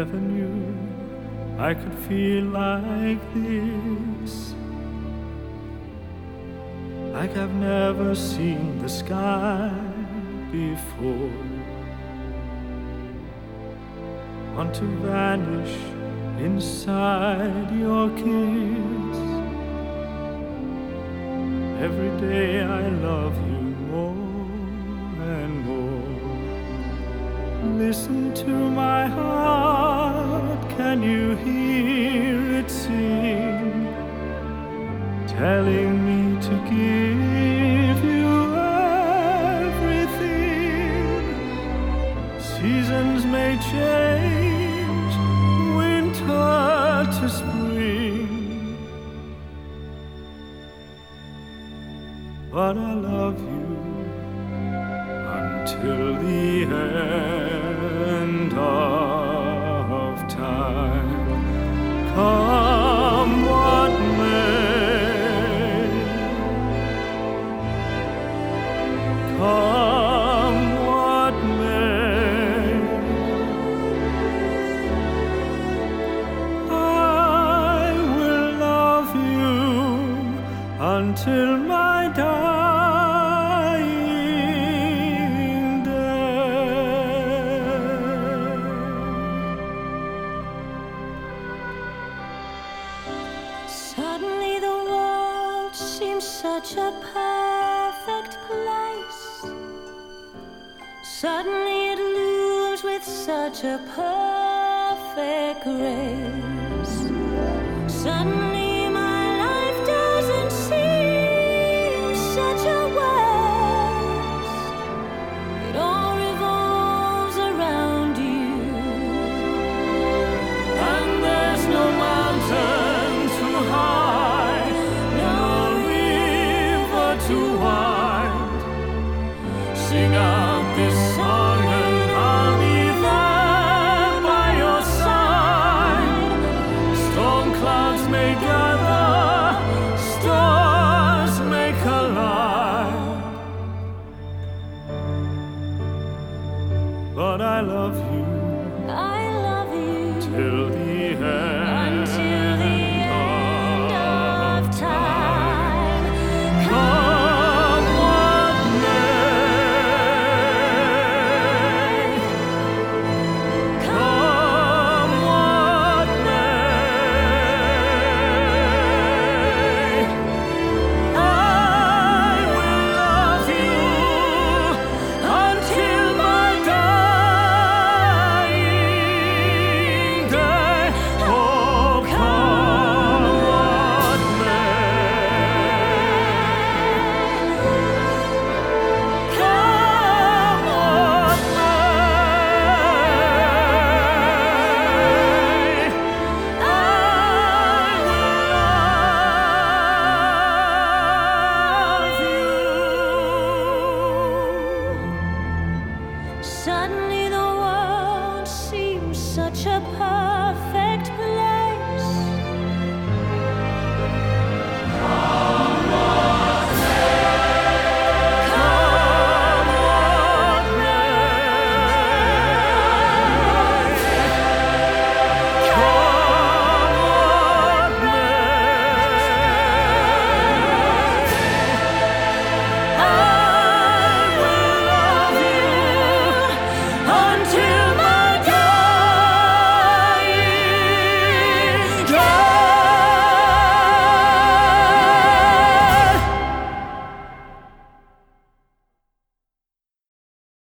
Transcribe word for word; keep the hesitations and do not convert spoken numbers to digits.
never knew I could feel like this. Like I've never seen the sky before. Want to vanish inside your kiss. Every day I love you more and more. Listen to my heart, can you hear it sing? Telling me to give you everything. Seasons may change, winter to spring, but I love you until the end of time. Come what may, come what may, I will love you until my dying day. Suddenly the world seems such a perfect place. Suddenly it looms with such a perfect grace. Suddenly my life doesn't seem such a waste. It all revolves around you, And there's no mountain too high, no river too wide. Sing out this song and I'll be there by your side. Storm clouds may gather, stars may collide, but I love you